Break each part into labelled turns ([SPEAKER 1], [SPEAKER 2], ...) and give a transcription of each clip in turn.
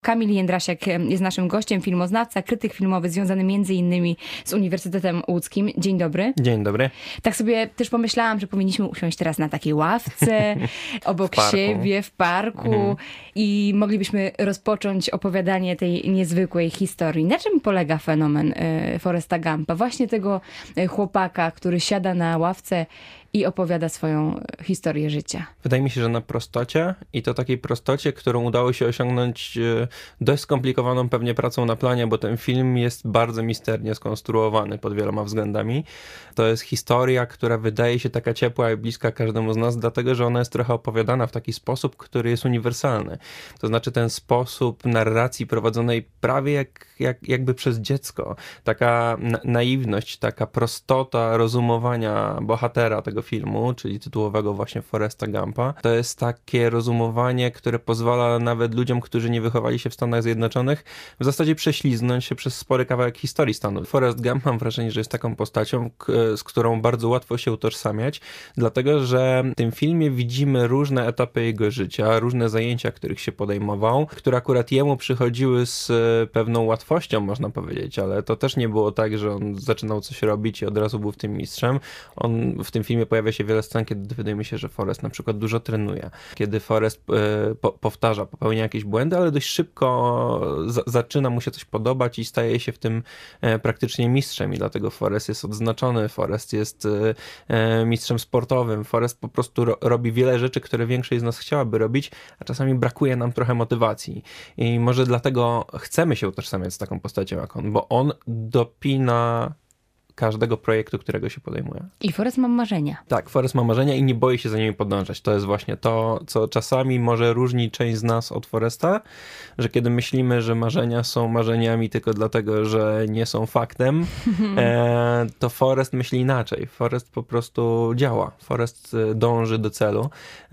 [SPEAKER 1] Kamil Jędrasiak jest naszym gościem, filmoznawca, krytyk filmowy związany między innymi z Uniwersytetem Łódzkim. Dzień dobry.
[SPEAKER 2] Dzień dobry.
[SPEAKER 1] Tak sobie też pomyślałam, że powinniśmy usiąść teraz na takiej ławce, obok siebie, w parku i moglibyśmy rozpocząć opowiadanie tej niezwykłej historii. Na czym polega fenomen Forresta Gumpa? Właśnie tego chłopaka, który siada na ławce i opowiada swoją historię życia.
[SPEAKER 2] Wydaje mi się, że na prostocie i to takiej prostocie, którą udało się osiągnąć dość skomplikowaną pewnie pracą na planie, bo ten film jest bardzo misternie skonstruowany pod wieloma względami. To jest historia, która wydaje się taka ciepła i bliska każdemu z nas, dlatego że ona jest trochę opowiadana w taki sposób, który jest uniwersalny. To znaczy ten sposób narracji prowadzonej prawie jakby przez dziecko. Taka naiwność, taka prostota rozumowania bohatera tego filmu, czyli tytułowego właśnie Forresta Gumpa. To jest takie rozumowanie, które pozwala nawet ludziom, którzy nie wychowali się w Stanach Zjednoczonych, w zasadzie prześliznąć się przez spory kawałek historii Stanów. Forrest Gump, mam wrażenie, że jest taką postacią, z którą bardzo łatwo się utożsamiać, dlatego że w tym filmie widzimy różne etapy jego życia, różne zajęcia, których się podejmował, które akurat jemu przychodziły z pewną łatwością, można powiedzieć, ale to też nie było tak, że on zaczynał coś robić i od razu był w tym mistrzem. W tym filmie pojawia się wiele scen, kiedy wydaje mi się, że Forrest na przykład dużo trenuje. Kiedy Forrest popełnia jakieś błędy, ale dość szybko zaczyna mu się coś podobać i staje się w tym praktycznie mistrzem i dlatego Forrest jest odznaczony, Forrest jest mistrzem sportowym, Forrest po prostu robi wiele rzeczy, które większość z nas chciałaby robić, a czasami brakuje nam trochę motywacji. I może dlatego chcemy się utożsamiać z taką postacią jak on, bo on dopina każdego projektu, którego się podejmuje.
[SPEAKER 1] I Forrest ma marzenia.
[SPEAKER 2] Tak, Forrest ma marzenia i nie boi się za nimi podążać. To jest właśnie to, co czasami może różni część z nas od Forresta, że kiedy myślimy, że marzenia są marzeniami tylko dlatego, że nie są faktem, to Forrest myśli inaczej. Forrest po prostu działa. Forrest dąży do celu.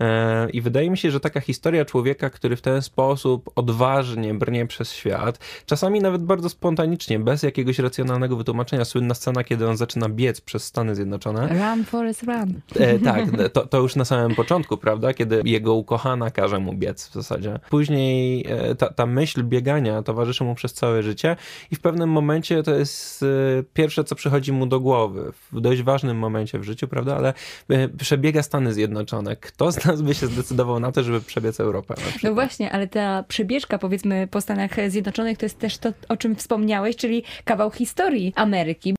[SPEAKER 2] I wydaje mi się, że taka historia człowieka, który w ten sposób odważnie brnie przez świat, czasami nawet bardzo spontanicznie, bez jakiegoś racjonalnego wytłumaczenia. Słynna scena, kiedy on zaczyna biec przez Stany Zjednoczone.
[SPEAKER 1] Run, Forrest, run.
[SPEAKER 2] Tak, to już na samym początku, prawda? Kiedy jego ukochana każe mu biec w zasadzie. Później ta myśl biegania towarzyszy mu przez całe życie i w pewnym momencie to jest pierwsze, co przychodzi mu do głowy. W dość ważnym momencie w życiu, prawda? Ale przebiega Stany Zjednoczone. Kto z nas by się zdecydował na to, żeby przebiec Europę?
[SPEAKER 1] No właśnie, ale ta przebieżka, powiedzmy, po Stanach Zjednoczonych to jest też to, o czym wspomniałeś, czyli kawał historii Ameryki.